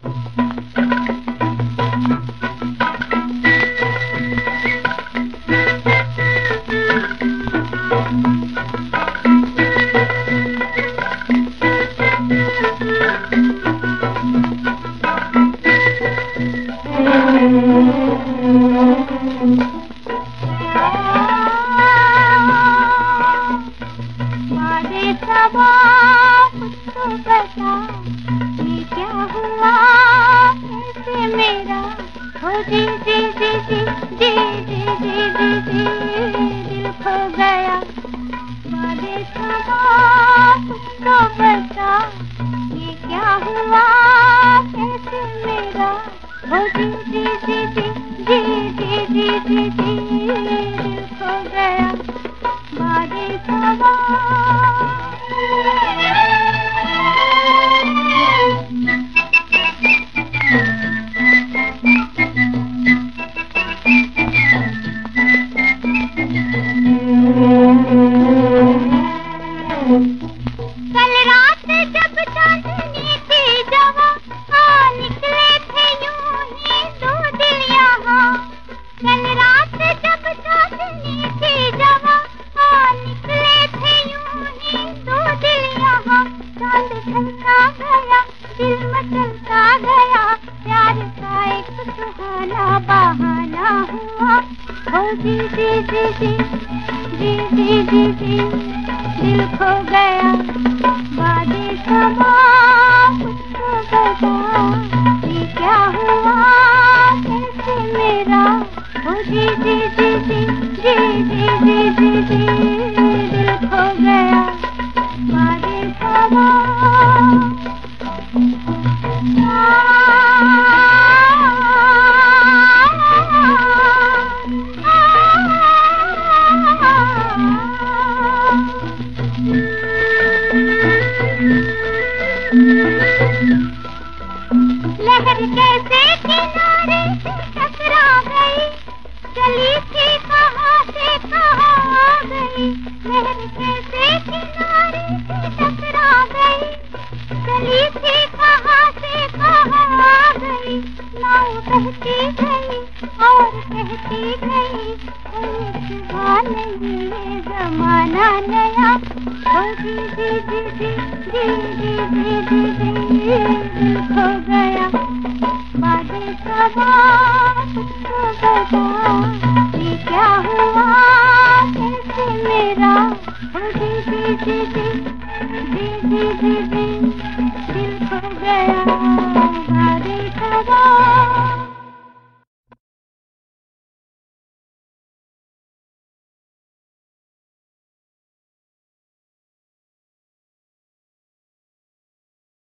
दिल खो गया मारे समा कुछ तो बता ये क्या हुआ कैसे मेरा हो जी जी जी जी जी जी जी जी जी दिल खो गया मारे समा कल रात जब चांदनी थी जवां निकले थे यूं ही दो दिल यहाँ। कल रात जब चांदनी थी जवां निकले थे यूं ही दो दिल यहाँ। चांद ढलता गया दिल मचलता गया प्यार का एक सुहाना बहाना हुआ हो जी जी जी जी जी जी जी जी दिल खो गया बादे समा कुछ तो बता ये क्या हुआ कैसे मेरा हो जी जी जी जी जी जी जी जी जी दिल खो गया बादे समा लहर कैसे किनारे से टकरा गई चली थी कहाँ से कहाँ आ गई। लहर कैसे किनारे से टकरा गई चली थी कहाँ से कहाँ आ गई। नाव बहती गई और कहती गई कोई सुबह नहीं ये जमाना नया हो जी जी जी जी जी जी जी जी जी दिल खो गया बादे समा कुछ तो बता ये क्या हुआ कैसे मेरा हो जी जी जी जी जी जी जी जी दिल खो गया बादे समा।